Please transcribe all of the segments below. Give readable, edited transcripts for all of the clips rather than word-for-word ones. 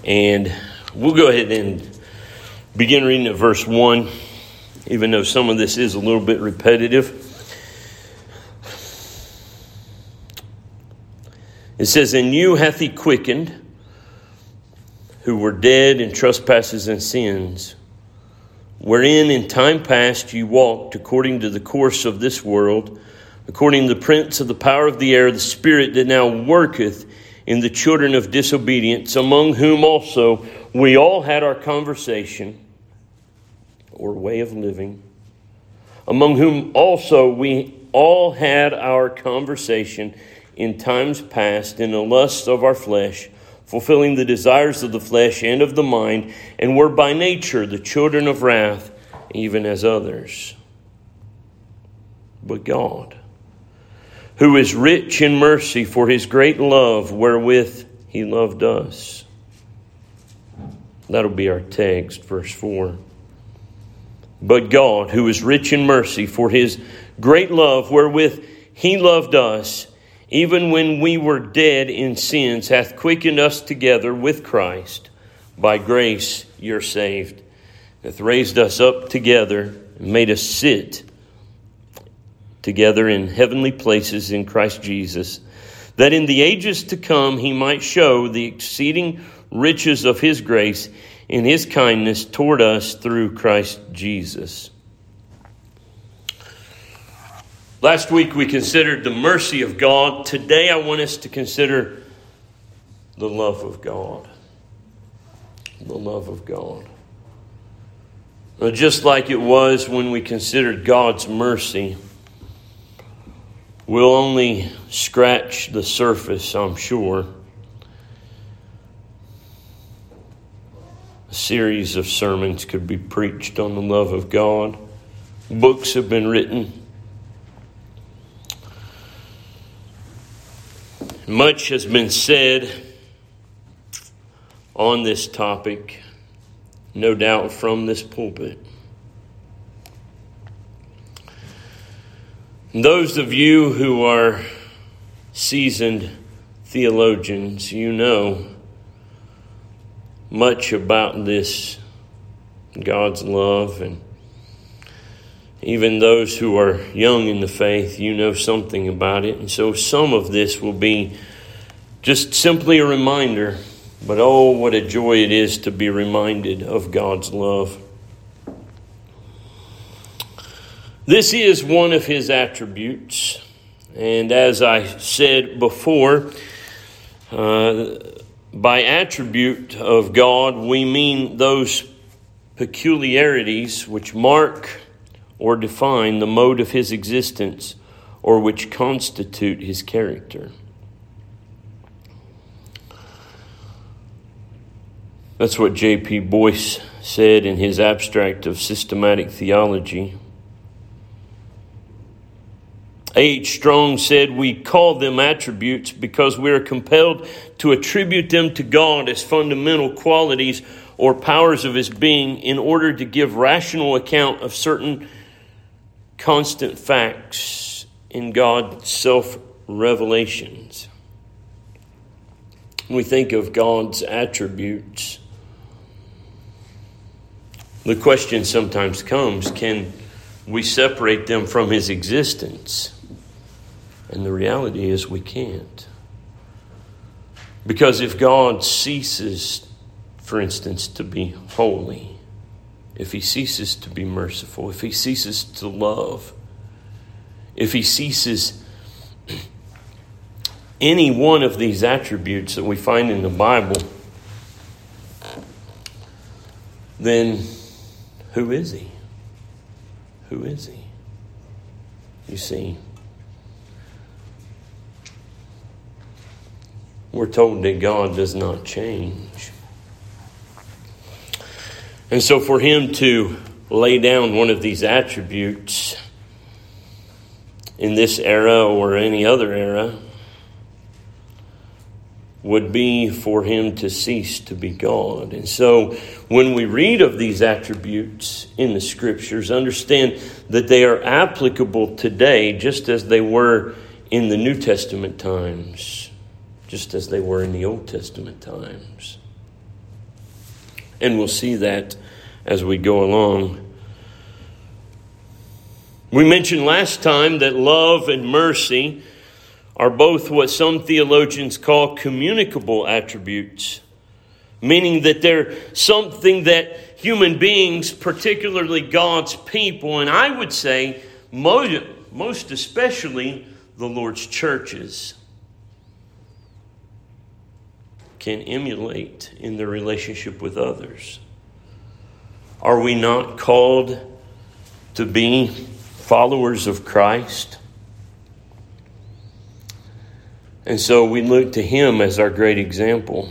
And we'll go ahead and begin reading at verse 1, even though some of this is a little bit repetitive. It says, "And you hath he quickened, who were dead in trespasses and sins, wherein in time past you walked according to the course of this world, according to the prince of the power of the air, the spirit that now worketh in the children of disobedience, among whom also we all had our conversation," or way of living, "among whom also we all had our conversation in times past in the lusts of our flesh, fulfilling the desires of the flesh and of the mind, and were by nature the children of wrath, even as others. But God, who is rich in mercy for his great love wherewith he loved us." That'll be our text, verse 4. "But God, who is rich in mercy for his great love wherewith he loved us, even when we were dead in sins, hath quickened us together with Christ. By grace you're saved, hath raised us up together, and made us sit together in heavenly places in Christ Jesus, that in the ages to come he might show the exceeding riches of his grace in his kindness toward us through Christ Jesus." Last week we considered the mercy of God. Today I want us to consider the love of God. The love of God. Now, just like it was when we considered God's mercy, we'll only scratch the surface, I'm sure. A series of sermons could be preached on the love of God. Books have been written. Much has been said on this topic, no doubt from this pulpit. And those of you who are seasoned theologians, you know much about this God's love, and even those who are young in the faith, you know something about it. And so some of this will be just simply a reminder. But oh, what a joy it is to be reminded of God's love. This is one of his attributes. And as I said before, by attribute of God, we mean those peculiarities which mark or define the mode of his existence, or which constitute his character. That's what J.P. Boyce said in his Abstract of Systematic Theology. A.H. Strong said, "We call them attributes because we are compelled to attribute them to God as fundamental qualities or powers of his being in order to give rational account of certain constant facts in God's self-revelations." When we think of God's attributes, the question sometimes comes, can we separate them from his existence? And the reality is we can't. Because if God ceases, for instance, to be holy, if he ceases to be merciful, if he ceases to love, if he ceases any one of these attributes that we find in the Bible, then who is he? Who is he? You see, we're told that God does not change. And so for him to lay down one of these attributes in this era or any other era would be for him to cease to be God. And so when we read of these attributes in the scriptures, understand that they are applicable today just as they were in the New Testament times, just as they were in the Old Testament times. And we'll see that as we go along. We mentioned last time that love and mercy are both what some theologians call communicable attributes, meaning that they're something that human beings, particularly God's people, and I would say most especially the Lord's churches, can emulate in their relationship with others. Are we not called to be followers of Christ? And so we look to Him as our great example.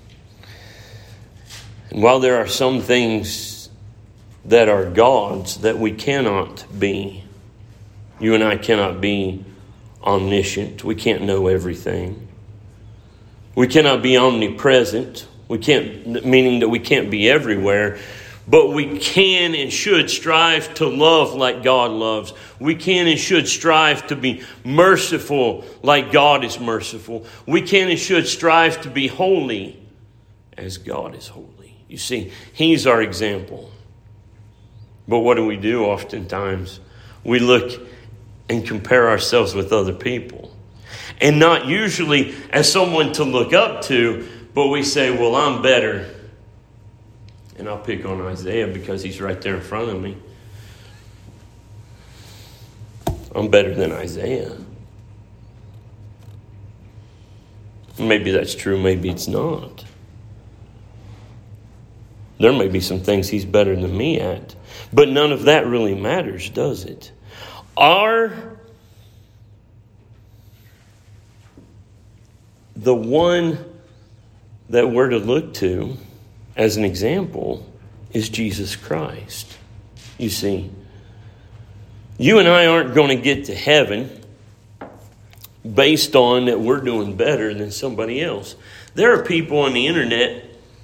And while there are some things that are God's that we cannot be, you and I cannot be omniscient. We can't know everything. We cannot be omnipresent. Meaning that we can't be everywhere. But we can and should strive to love like God loves. We can and should strive to be merciful like God is merciful. We can and should strive to be holy as God is holy. You see, He's our example. But what do? Oftentimes, we look and compare ourselves with other people. And not usually as someone to look up to, but we say, well, I'm better. And I'll pick on Isaiah because he's right there in front of me. I'm better than Isaiah. Maybe that's true, maybe it's not. There may be some things he's better than me at. But none of that really matters, does it? The one that we're to look to as an example is Jesus Christ. You see, you and I aren't going to get to heaven based on that we're doing better than somebody else. There are people on the internet,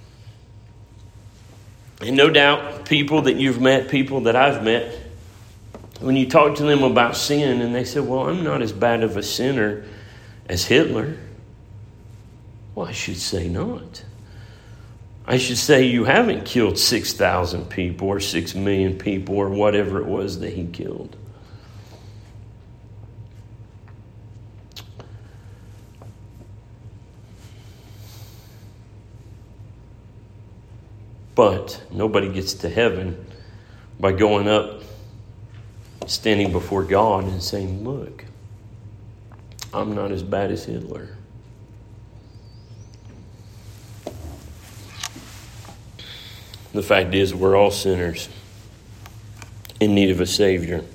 and no doubt people that you've met, people that I've met, when you talk to them about sin and they say, well, I'm not as bad of a sinner as Hitler. Well, I should say not. I should say you haven't killed 6,000 people or 6 million people or whatever it was that he killed. But nobody gets to heaven by going up, standing before God and saying, look, I'm not as bad as Hitler. The fact is, we're all sinners in need of a Savior.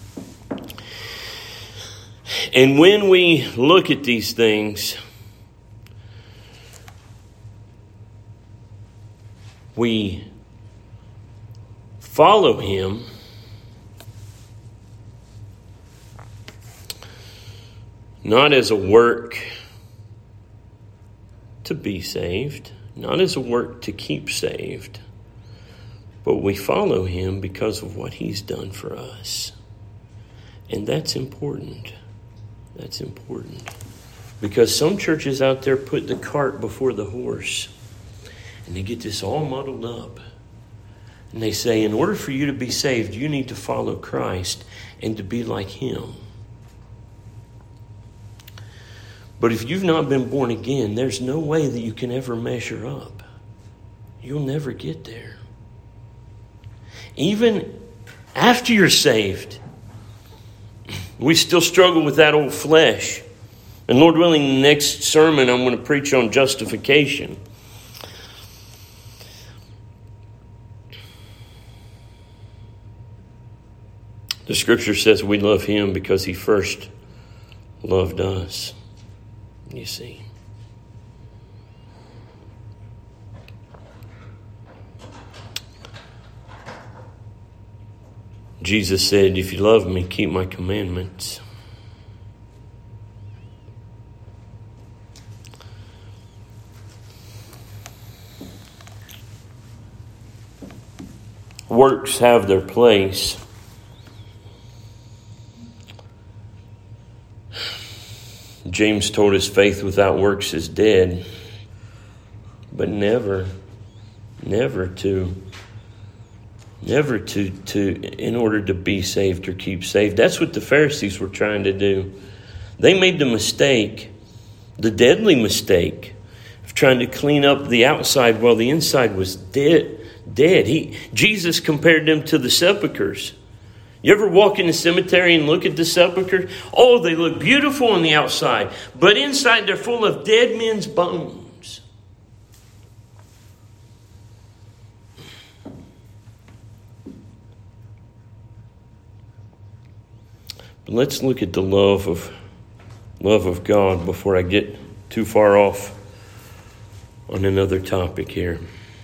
And when we look at these things, we follow Him not as a work to be saved, not as a work to keep saved, but we follow Him because of what He's done for us. And that's important. That's important. Because some churches out there put the cart before the horse. And they get this all muddled up. And they say, in order for you to be saved, you need to follow Christ and to be like Him. But if you've not been born again, there's no way that you can ever measure up. You'll never get there. Even after you're saved, we still struggle with that old flesh. And Lord willing, the next sermon I'm going to preach on justification. The scripture says we love Him because He first loved us. You see. Jesus said, if you love me, keep my commandments. Works have their place. James told us faith without works is dead. But never Never to in order to be saved or keep saved. That's what the Pharisees were trying to do. They made the mistake, the deadly mistake, of trying to clean up the outside while the inside was dead. Jesus compared them to the sepulchres. You ever walk in the cemetery and look at the sepulchres? Oh, they look beautiful on the outside, but inside they're full of dead men's bones. But let's look at the love of God before I get too far off on another topic here.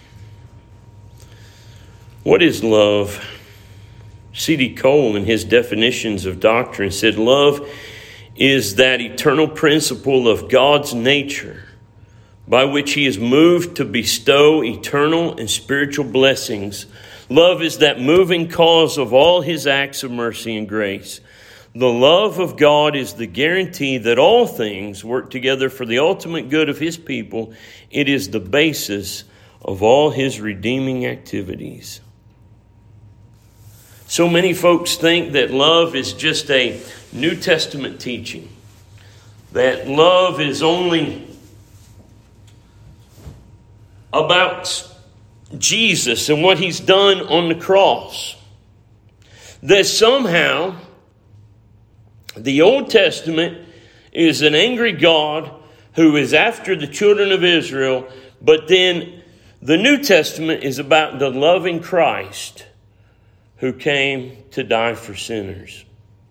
What is love? C.D. Cole, in his definitions of doctrine, said love is that eternal principle of God's nature by which he is moved to bestow eternal and spiritual blessings. Love is that moving cause of all his acts of mercy and grace. The love of God is the guarantee that all things work together for the ultimate good of his people. It is the basis of all his redeeming activities. So many folks think that love is just a New Testament teaching. That love is only about Jesus and what he's done on the cross. That somehow the Old Testament is an angry God who is after the children of Israel, but then the New Testament is about the loving Christ who came to die for sinners.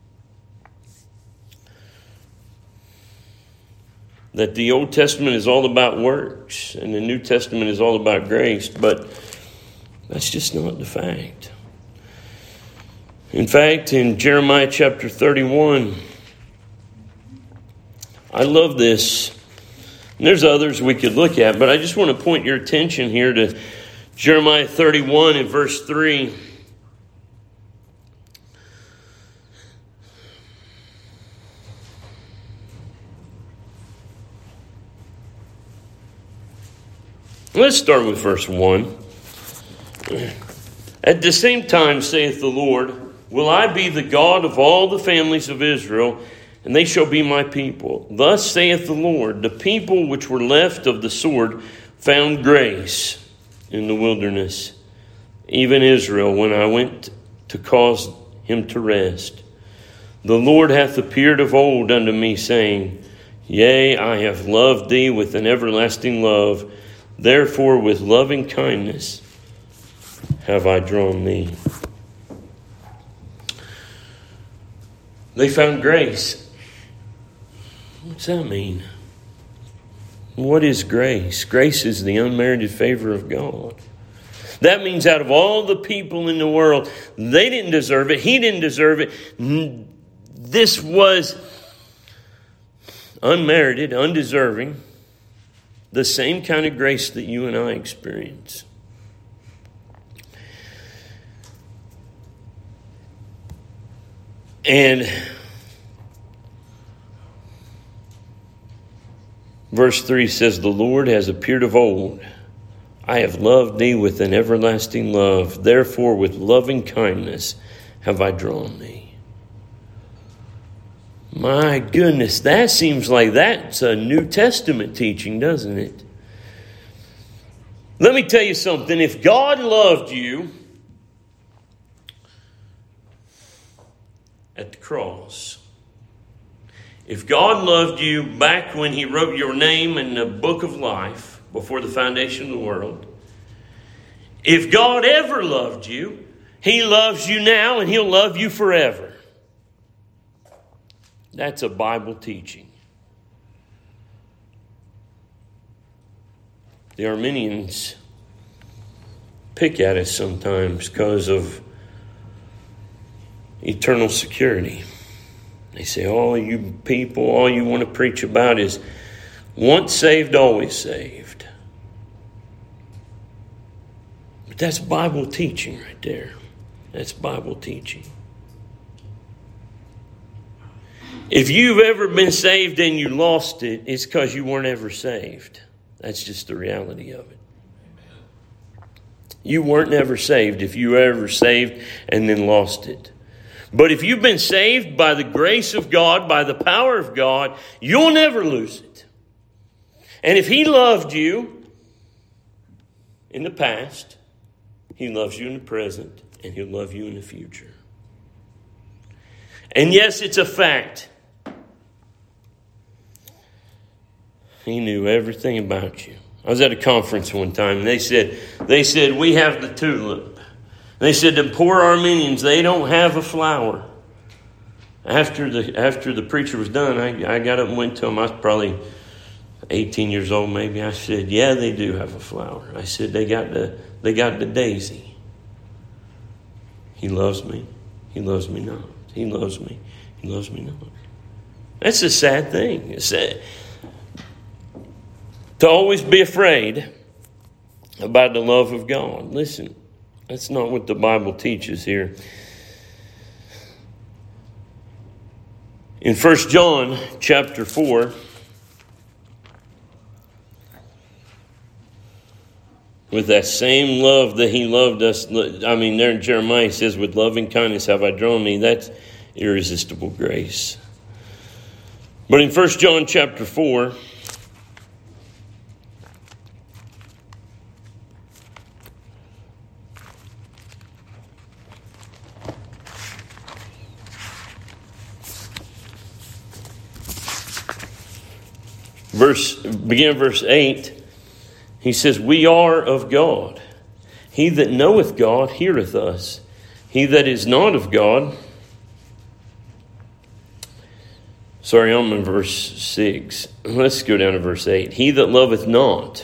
That the Old Testament is all about works and the New Testament is all about grace, but that's just not the fact. In fact, in Jeremiah chapter 31, I love this. And there's others we could look at, but I just want to point your attention here to Jeremiah 31 and verse 3. Let's start with verse 1. At the same time, saith the Lord, will I be the God of all the families of Israel, and they shall be my people. Thus saith the Lord, the people which were left of the sword found grace in the wilderness, even Israel, when I went to cause him to rest. The Lord hath appeared of old unto me, saying, Yea, I have loved thee with an everlasting love. Therefore, with loving kindness have I drawn thee. They found grace. What's that mean? What is grace? Grace is the unmerited favor of God. That means out of all the people in the world, they didn't deserve it. He didn't deserve it. This was unmerited, undeserving. The same kind of grace that you and I experience. And verse 3 says, the Lord has appeared of old. I have loved thee with an everlasting love. Therefore, with loving kindness have I drawn thee. My goodness, that seems like that's a New Testament teaching, doesn't it? Let me tell you something. If God loved you at the cross, if God loved you back when he wrote your name in the book of life before the foundation of the world, if God ever loved you, he loves you now and he'll love you forever. That's a Bible teaching. The Arminians pick at us sometimes because of eternal security. They say, oh, you people, all you want to preach about is once saved, always saved. But that's Bible teaching right there. That's Bible teaching. If you've ever been saved and you lost it, it's because you weren't ever saved. That's just the reality of it. You weren't ever saved if you were ever saved and then lost it. But if you've been saved by the grace of God, by the power of God, you'll never lose it. And if He loved you in the past, He loves you in the present, and He'll love you in the future. And yes, it's a fact. He knew everything about you. I was at a conference one time, and they said, we have the tulip. They said, the poor Armenians, they don't have a flower. After the preacher was done, I got up and went to him. I was probably 18 years old, maybe. I said, yeah, they do have a flower. I said, they got the daisy. He loves me. He loves me not. He loves me. He loves me not. That's a sad thing. It's sad. To always be afraid about the love of God. Listen, that's not what the Bible teaches here. In 1 John chapter 4, with that same love that He loved us, there in Jeremiah He says, with loving kindness have I drawn thee. That's irresistible grace. But in 1 John chapter 4, begin verse 8, he says, we are of God. He that knoweth God heareth us. He that is not of God. Sorry, I'm in verse 6. Let's go down to verse 8. He that loveth not.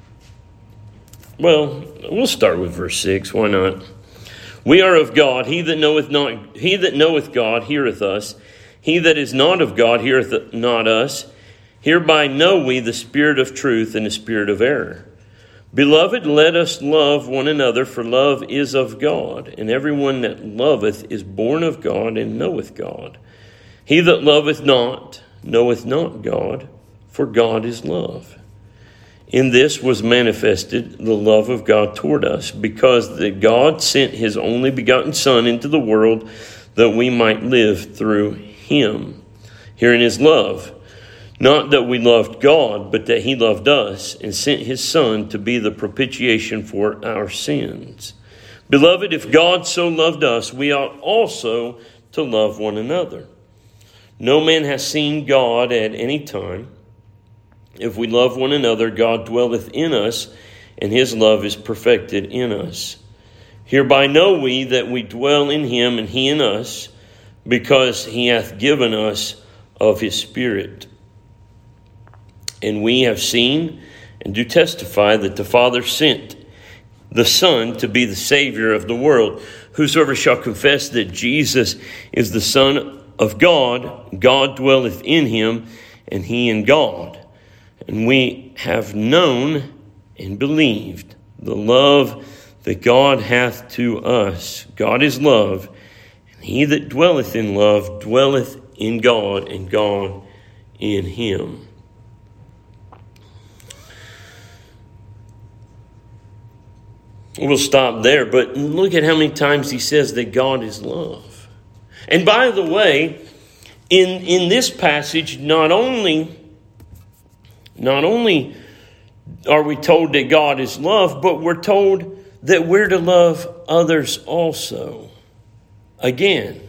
Well, we'll start with verse 6. Why not? We are of God. He that knoweth God heareth us. He that is not of God heareth not us. Hereby know we the spirit of truth and the spirit of error. Beloved, let us love one another, for love is of God. And everyone that loveth is born of God and knoweth God. He that loveth not knoweth not God, for God is love. In this was manifested the love of God toward us, because that God sent His only begotten Son into the world, that we might live through Him. Herein is love. Not that we loved God, but that He loved us and sent His Son to be the propitiation for our sins. Beloved, if God so loved us, we ought also to love one another. No man has seen God at any time. If we love one another, God dwelleth in us, and His love is perfected in us. Hereby know we that we dwell in Him and He in us, because He hath given us of His Spirit. And we have seen and do testify that the Father sent the Son to be the Savior of the world. Whosoever shall confess that Jesus is the Son of God, God dwelleth in Him, and He in God. And we have known and believed the love that God hath to us. God is love, and he that dwelleth in love dwelleth in God, and God in him. We'll stop there, but look at how many times he says that God is love. And by the way, in this passage, not only are we told that God is love, but we're told that we're to love others also. Again,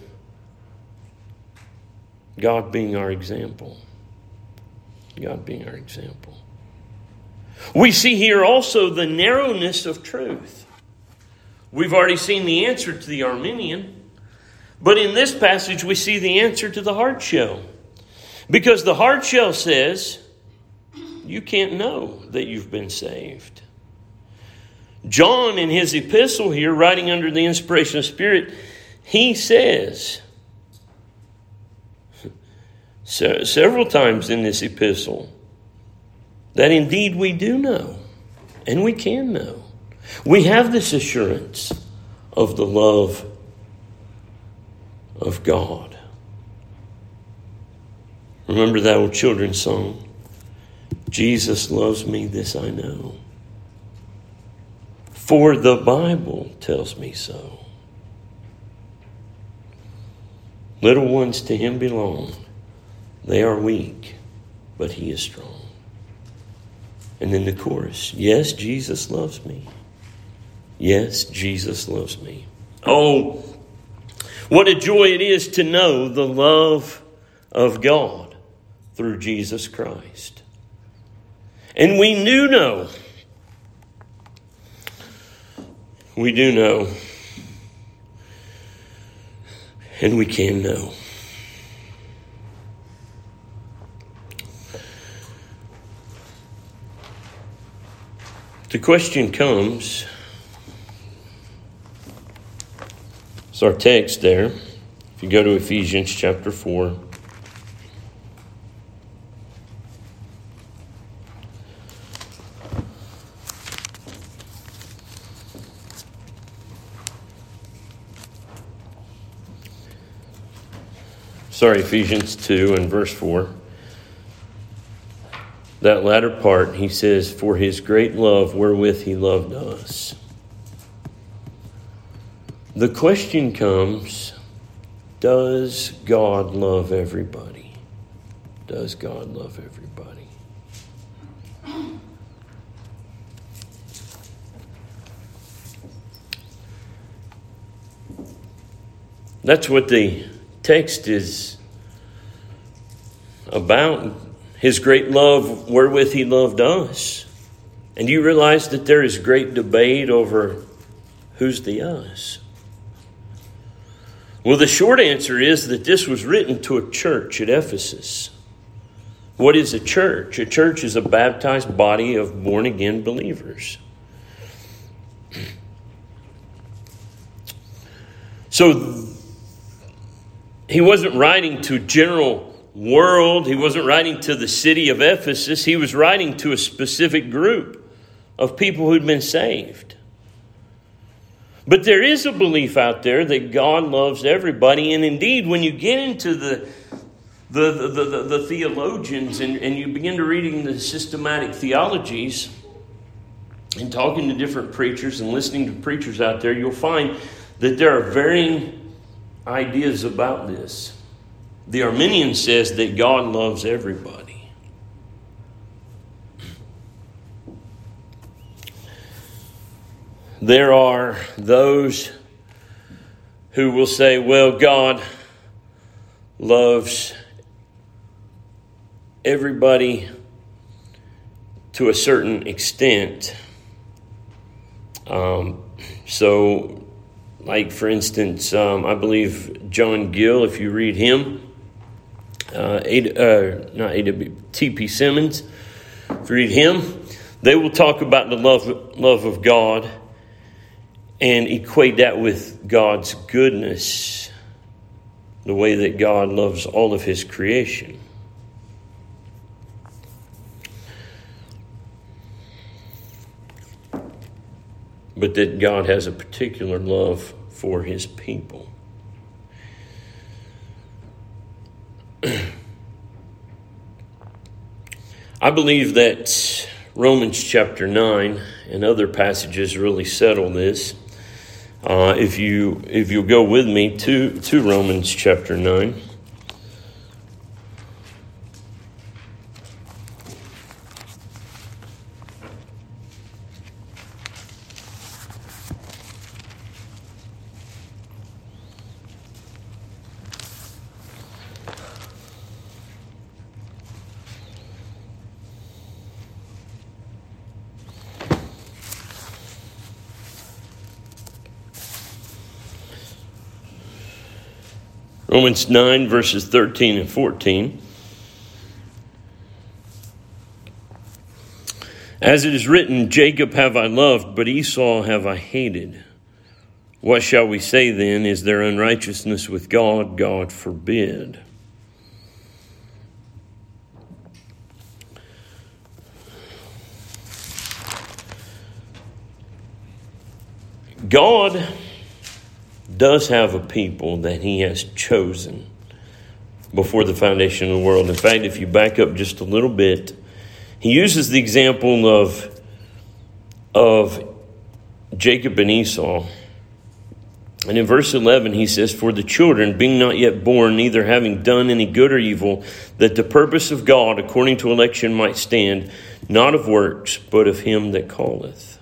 God being our example. God being our example. We see here also the narrowness of truth. We've already seen the answer to the Arminian, but in this passage we see the answer to the hard shell. Because the hard shell says, you can't know that you've been saved. John, in his epistle here, writing under the inspiration of Spirit, he says several times in this epistle that indeed we do know, and we can know. We have this assurance of the love of God. Remember that old children's song? Jesus loves me, this I know. For the Bible tells me so. Little ones to him belong. They are weak, but he is strong. And then the chorus, yes, Jesus loves me. Yes, Jesus loves me. Oh, what a joy it is to know the love of God through Jesus Christ. And we do know. We do know. And we can know. The question comes, it's our text there. If you go to Ephesians chapter 4. Ephesians 2 and verse 4. That latter part, he says, for his great love wherewith he loved us. The question comes, does God love everybody? Does God love everybody? That's what the text is about. His great love wherewith he loved us. And you realize that there is great debate over who's the us. Well, the short answer is that this was written to a church at Ephesus. What is a church? A church is a baptized body of born-again believers. So he wasn't writing to general world. He wasn't writing to the city of Ephesus. He was writing to a specific group of people who'd been saved. But there is a belief out there that God loves everybody. And indeed, when you get into the theologians and you begin to reading the systematic theologies and talking to different preachers and listening to preachers out there, you'll find that there are varying ideas about this. The Arminian says that God loves everybody. There are those who will say, well, God loves everybody to a certain extent. So, like for instance, I believe John Gill, if you read him, T.P. Simmons, if you read him, they will talk about the love of God and equate that with God's goodness, the way that God loves all of his creation. But that God has a particular love for his people. I believe that Romans chapter 9 and other passages really settle this. If you'll go with me to Romans chapter 9. Romans 9, verses 13 and 14. As it is written, Jacob have I loved, but Esau have I hated. What shall we say then? Is there unrighteousness with God? God forbid. God does have a people that he has chosen before the foundation of the world. In fact, if you back up just a little bit, he uses the example of Jacob and Esau. And in verse 11 he says, "For the children, being not yet born, neither having done any good or evil, that the purpose of God according to election might stand, not of works, but of him that calleth."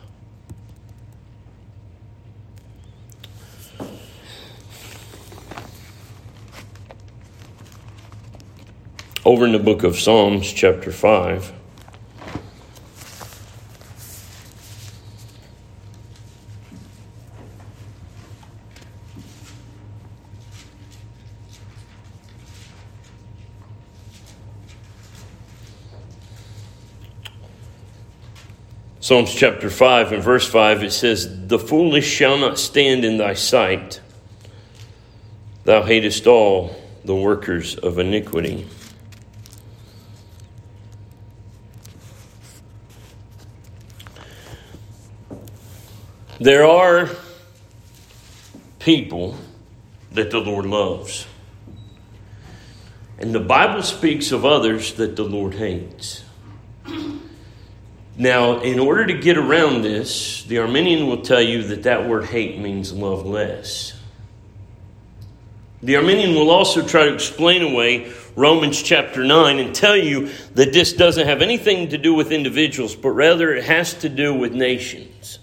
Over in the book of Psalms, chapter 5. Psalms chapter 5 and verse 5, it says, "The foolish shall not stand in thy sight. Thou hatest all the workers of iniquity." There are people that the Lord loves. And the Bible speaks of others that the Lord hates. Now, in order to get around this, the Arminian will tell you that that word hate means love less. The Arminian will also try to explain away Romans chapter 9 and tell you that this doesn't have anything to do with individuals, but rather it has to do with nations.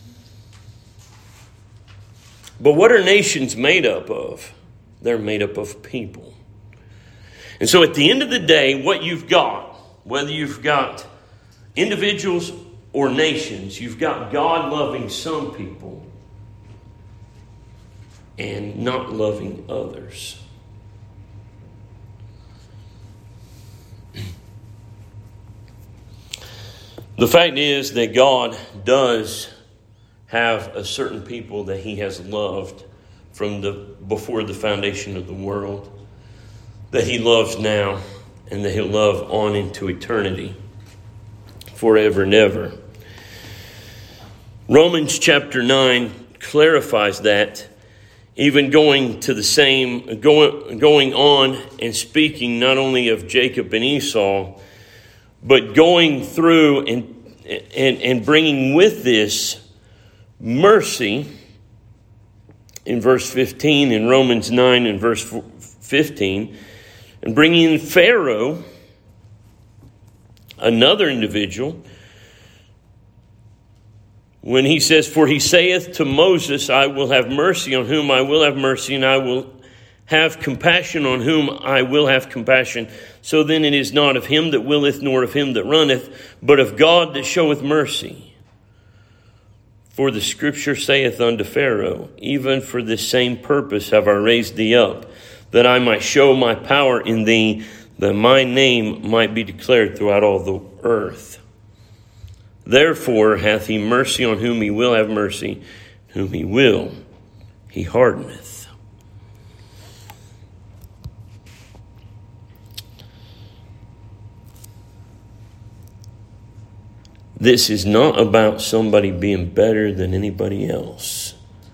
But what are nations made up of? They're made up of people. And so at the end of the day, what you've got, whether you've got individuals or nations, you've got God loving some people and not loving others. The fact is that God does have a certain people that he has loved from before the foundation of the world, that he loves now, and that he'll love on into eternity, forever and ever. Romans chapter 9 clarifies that, even going on and speaking not only of Jacob and Esau, but going through and bringing with this mercy in verse 15, in Romans 9 and verse 15, and bringing in Pharaoh, another individual, when he says, "For he saith to Moses, I will have mercy on whom I will have mercy, and I will have compassion on whom I will have compassion. So then it is not of him that willeth, nor of him that runneth, but of God that showeth mercy. For the scripture saith unto Pharaoh, even for this same purpose have I raised thee up, that I might show my power in thee, that my name might be declared throughout all the earth. Therefore hath he mercy on whom he will have mercy, whom he will, he hardeneth." This is not about somebody being better than anybody else.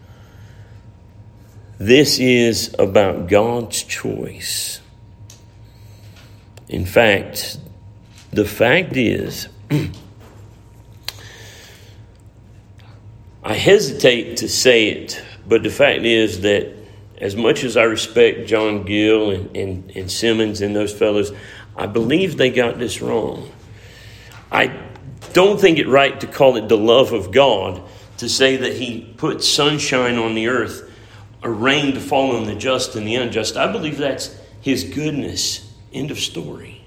This is about God's choice. In fact, the fact is, I hesitate to say it, but the fact is that as much as I respect John Gill and Simmons and those fellows, I believe they got this wrong. I don't think it right to call it the love of God, to say that he put sunshine on the earth, or rain to fall on the just and the unjust. I believe that's his goodness. End of story.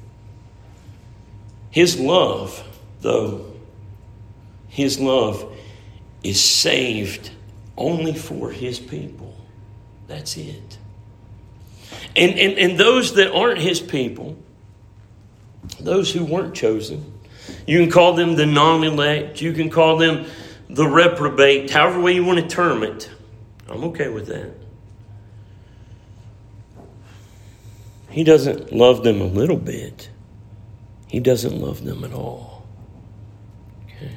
His love, though, his love is saved only for his people. That's it. And those that aren't his people, those who weren't chosen, you can call them the non-elect, you can call them the reprobate, however way you want to term it. I'm okay with that. He doesn't love them a little bit. He doesn't love them at all. Okay.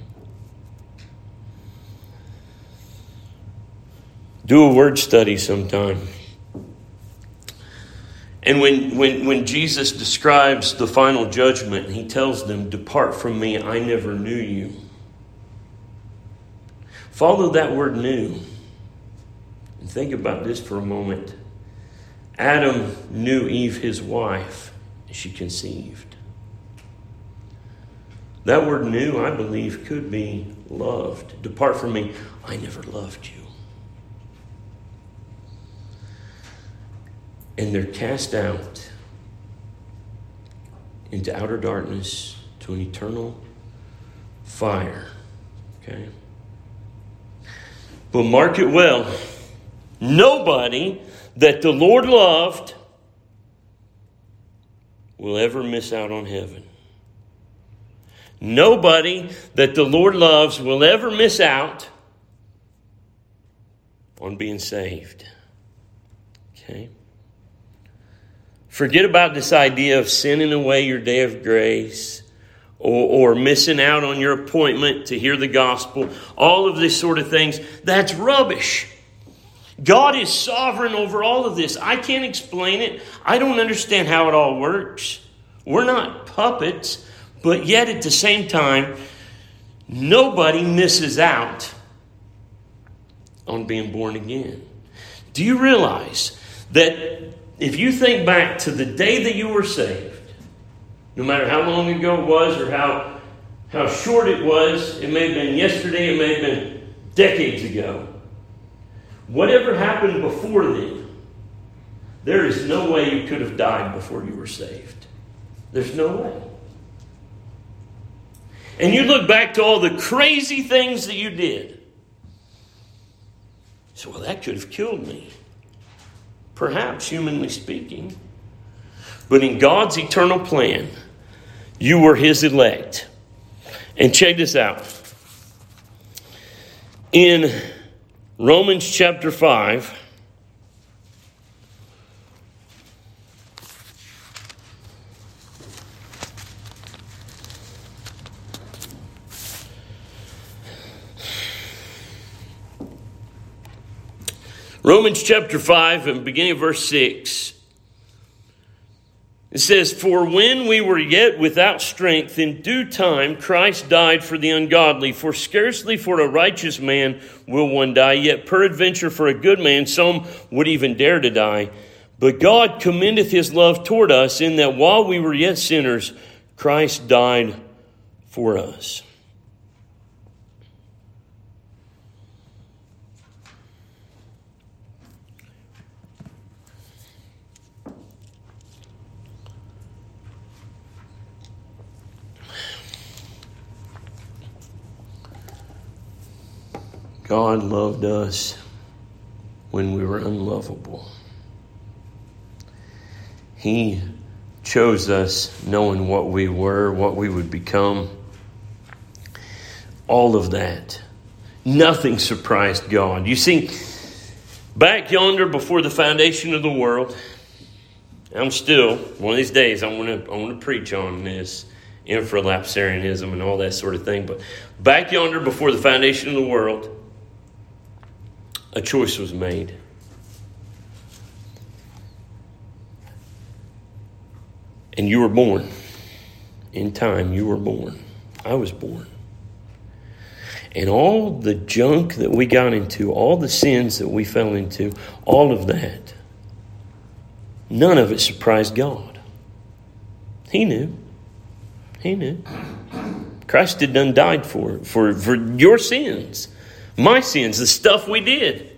Do a word study sometime. And when Jesus describes the final judgment, he tells them, "Depart from me, I never knew you." Follow that word new. And think about this for a moment. Adam knew Eve, his wife, and she conceived. That word new, I believe, could be loved. Depart from me, I never loved you. And they're cast out into outer darkness to an eternal fire. Okay? But mark it well. Nobody that the Lord loved will ever miss out on heaven. Nobody that the Lord loves will ever miss out on being saved. Okay? Forget about this idea of sending away your day of grace or missing out on your appointment to hear the gospel. All of this sort of things. That's rubbish. God is sovereign over all of this. I can't explain it. I don't understand how it all works. We're not puppets. But yet at the same time, nobody misses out on being born again. Do you realize that if you think back to the day that you were saved, no matter how long ago it was or how short it was, it may have been yesterday, it may have been decades ago, whatever happened before then, there is no way you could have died before you were saved. There's no way. And you look back to all the crazy things that you did. So, well, that could have killed me. Perhaps, humanly speaking. But in God's eternal plan, you were His elect. And check this out. In Romans chapter 5, Romans chapter 5 and beginning of verse 6. It says, "For when we were yet without strength, in due time Christ died for the ungodly. For scarcely for a righteous man will one die, yet peradventure for a good man some would even dare to die. But God commendeth His love toward us, in that while we were yet sinners, Christ died for us." God loved us when we were unlovable. He chose us knowing what we were, what we would become. All of that. Nothing surprised God. You see, back yonder before the foundation of the world, I'm still, one of these days, I want to preach on this, infralapsarianism and all that sort of thing. But back yonder before the foundation of the world, a choice was made. And you were born. In time, you were born. I was born. And all the junk that we got into, all the sins that we fell into, all of that, none of it surprised God. He knew. He knew. Christ had done died for your sins. My sins, the stuff we did.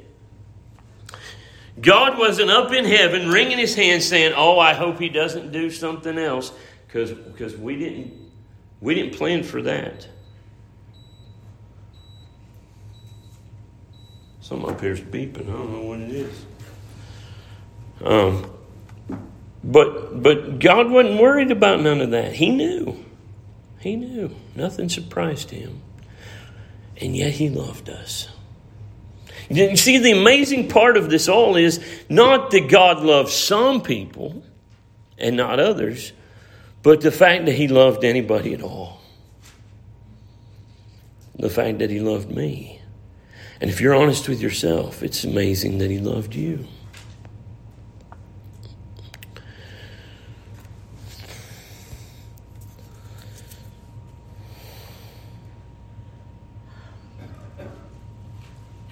God wasn't up in heaven wringing His hands saying, "Oh, I hope He doesn't do something else," because we didn't plan for that. Something up here is beeping. I don't know what it is. But God wasn't worried about none of that. He knew. He knew. Nothing surprised Him. And yet He loved us. You see, the amazing part of this all is not that God loves some people and not others, but the fact that He loved anybody at all. The fact that He loved me. And if you're honest with yourself, it's amazing that He loved you.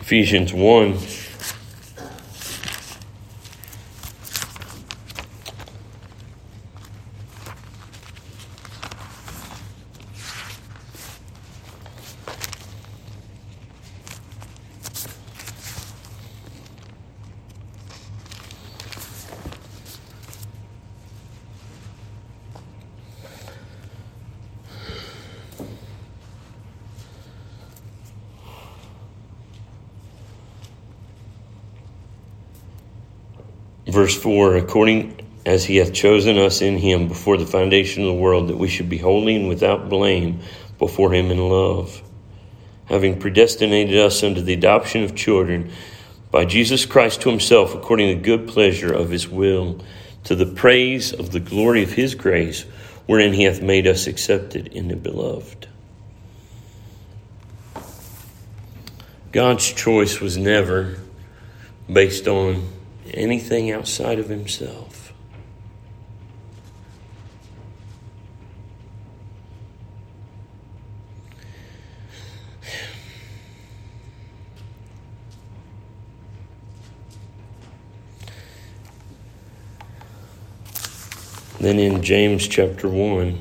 Ephesians 1. Verse 4, according as he hath chosen us in him before the foundation of the world, that we should be holy and without blame before him in love, having predestinated us unto the adoption of children by Jesus Christ to himself, according to the good pleasure of his will, to the praise of the glory of his grace, wherein he hath made us accepted in the beloved. God's choice was never based on anything outside of himself. Then in James chapter 1,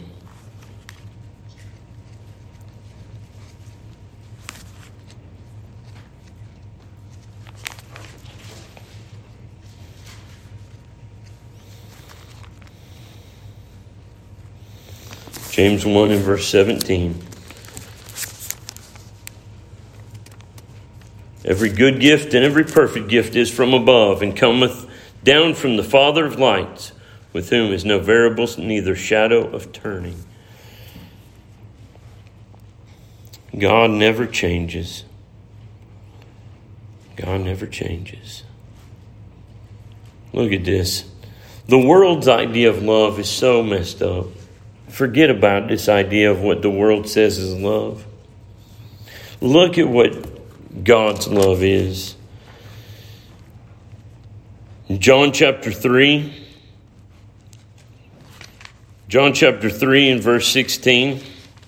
James 1 and verse 17. Every good gift and every perfect gift is from above, and cometh down from the Father of lights, with whom is no variable, neither shadow of turning. God never changes. God never changes. Look at this. The world's idea of love is so messed up. Forget about this idea of what the world says is love. Look at what God's love is. In John chapter 3 and verse 16.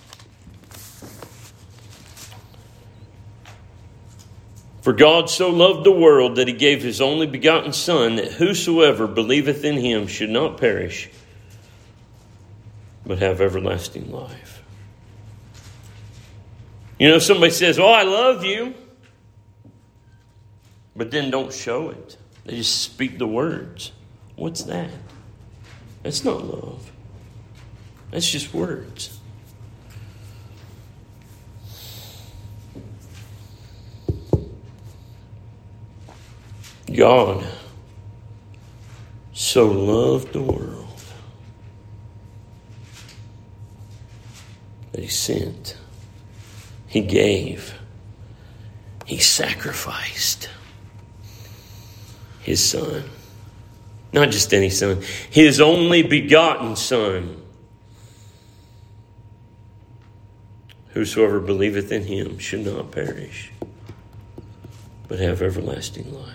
For God so loved the world that he gave his only begotten Son, that whosoever believeth in him should not perish, but have everlasting life. You know, somebody says, "Oh, I love you," but then don't show it. They just speak the words. What's that? That's not love. That's just words. God so loved the world that he sent, he gave, he sacrificed his Son. Not just any Son, his only begotten Son. Whosoever believeth in him should not perish, but have everlasting life.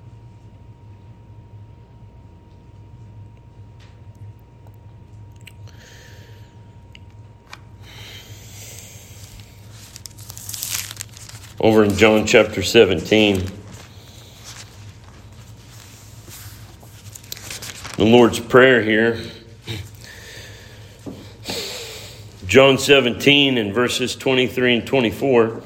Over in John chapter 17, the Lord's Prayer here. John 17 and verses 23 and 24.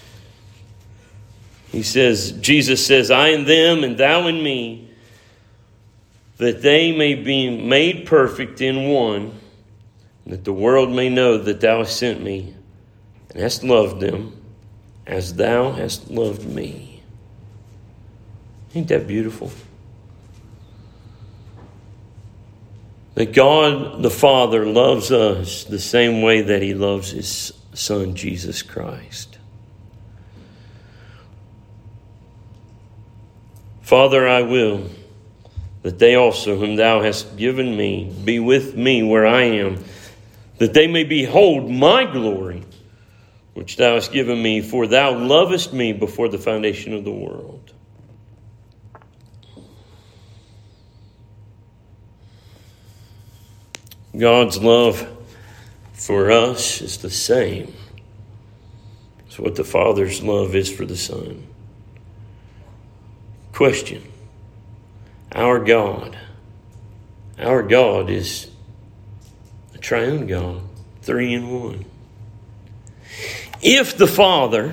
Jesus says, I in them and thou in me, that they may be made perfect in one, that the world may know that thou hast sent me and hast loved them as thou hast loved me. Ain't that beautiful? That God the Father loves us the same way that he loves his Son, Jesus Christ. Father, I will that they also, whom thou hast given me, be with me where I am, that they may behold my glory, which thou hast given me, for thou lovest me before the foundation of the world. God's love for us is the same as what the Father's love is for the Son. Question. Our God is a triune God, 3 in 1. If the Father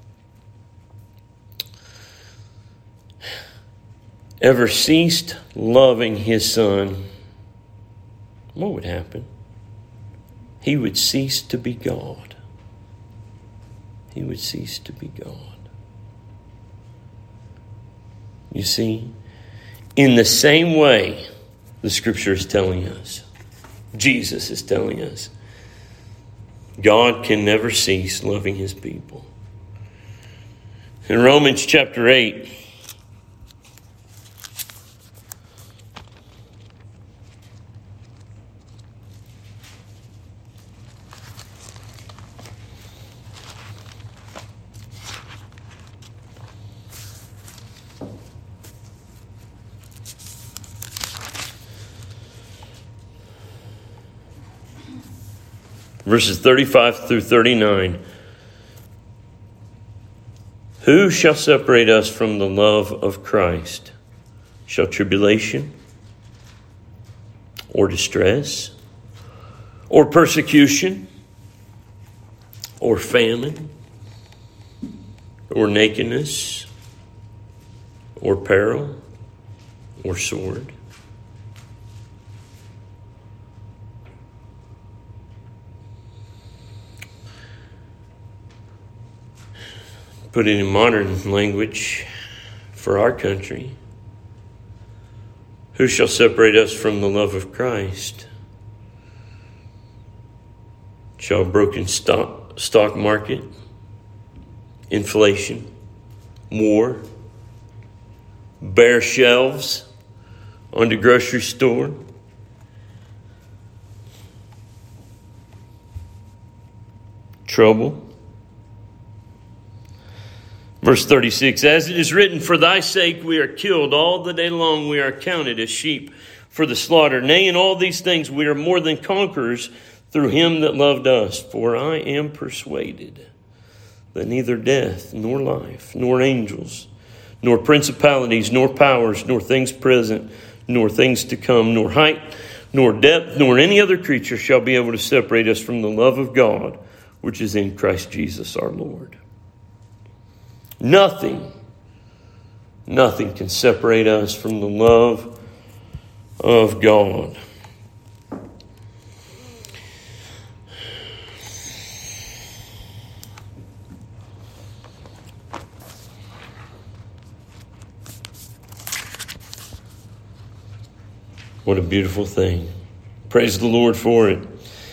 ever ceased loving his Son, what would happen? He would cease to be God. He would cease to be God. You see, in the same way the Scripture is telling us, Jesus is telling us, God can never cease loving his people. In Romans chapter 8, verses 35 through 39. Who shall separate us from the love of Christ? Shall tribulation, or distress, or persecution, or famine, or nakedness, or peril, or sword? Put it in modern language for our country. Who shall separate us from the love of Christ? Shall a broken stock market, inflation, war, bare shelves on the grocery store, trouble? Verse 36, as it is written, for thy sake we are killed, all the day long we are counted as sheep for the slaughter. Nay, in all these things we are more than conquerors through him that loved us. For I am persuaded that neither death, nor life, nor angels, nor principalities, nor powers, nor things present, nor things to come, nor height, nor depth, nor any other creature shall be able to separate us from the love of God, which is in Christ Jesus our Lord. Nothing can separate us from the love of God. What a beautiful thing. Praise the Lord for it.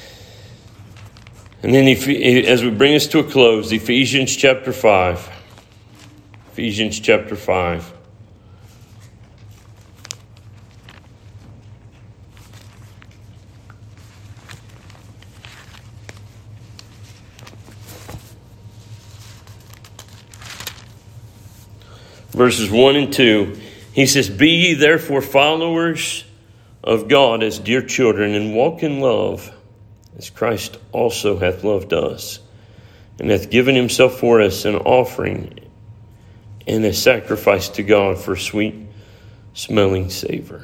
And then as we bring us to a close, Ephesians chapter 5. Ephesians chapter 5. Verses 1 and 2. He says, be ye therefore followers of God as dear children, and walk in love, as Christ also hath loved us, and hath given himself for us an offering and a sacrifice to God for sweet smelling savor.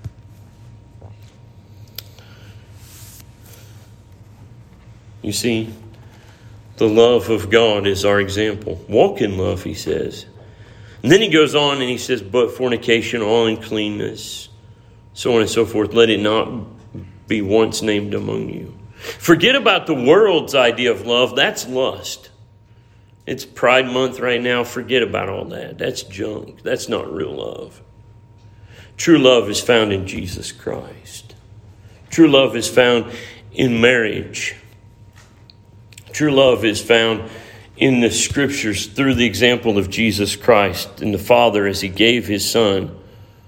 You see, the love of God is our example. Walk in love, he says. And then he goes on and he says, but fornication, all uncleanness, so on and so forth, let it not be once named among you. Forget about the world's idea of love. That's lust. It's Pride Month right now. Forget about all that. That's junk. That's not real love. True love is found in Jesus Christ. True love is found in marriage. True love is found in the Scriptures through the example of Jesus Christ and the Father as he gave his Son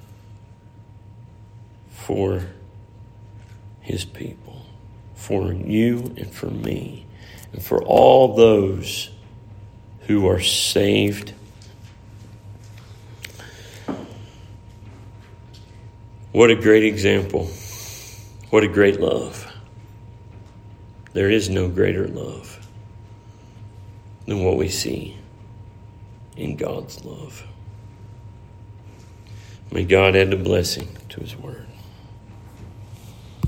for his people, for you and for me, and for all those who are saved. What a great example. What a great love. There is no greater love than what we see in God's love. May God add a blessing to his word.